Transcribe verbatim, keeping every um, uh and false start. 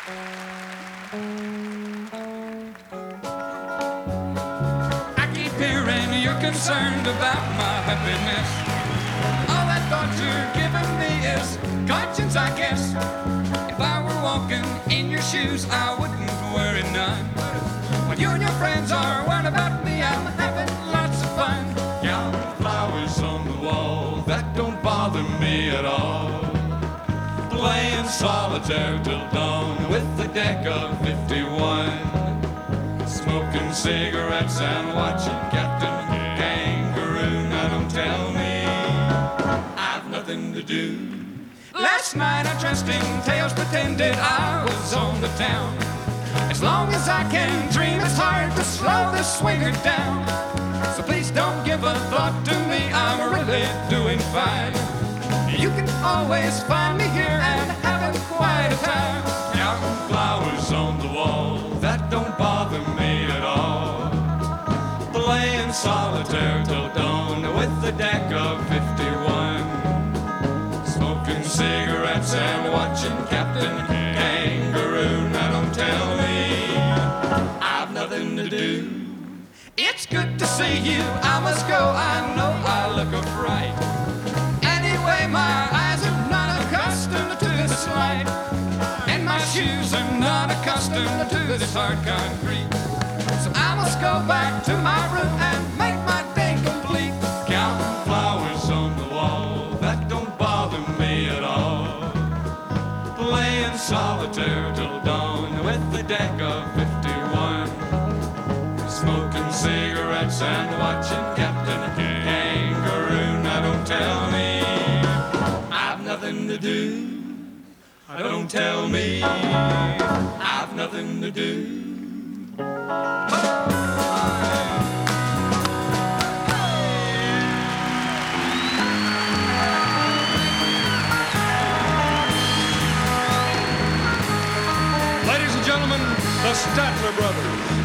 I keep hearing you're concerned about my happiness. All that thought you're giving me is conscience, I guess. If I were walking in your shoes, I wouldn't worry none. When you and your friends are worried about me, I'm having lots of fun. Young flowers on the wall, that don't bother me at all. Playing solitaire till dawn with the deck of fifty-one. Smoking cigarettes and watching Captain Kangaroo. Now don't tell me I've nothing to do. Last night interesting tales pretended I was on the town. As long as I can dream, it's hard to slow the swinger down. So please don't give a thought to me, I'm really doing fine. You can always find me here and having quite a time. Young flowers on the wall, that don't bother me at all. Playing solitaire till dawn with the deck of fifty-one. Smoking cigarettes and watching Captain Kangaroo. Now don't tell me I've nothing to do. It's good to see you, I must go, I know I look a fright. Anyway, my eyes are not accustomed to this light, and my shoes are not accustomed to this hard concrete. So I must go back to my room and make my day complete. Counting flowers on the wall, that don't bother me at all. Playing solitaire till dawn with the deck of fifty-one. Smoking cigarettes and watching Captain Kangaroo. Now don't tell me I've nothing to do. Don't tell me I've nothing to do. Ladies and gentlemen, the Statler Brothers.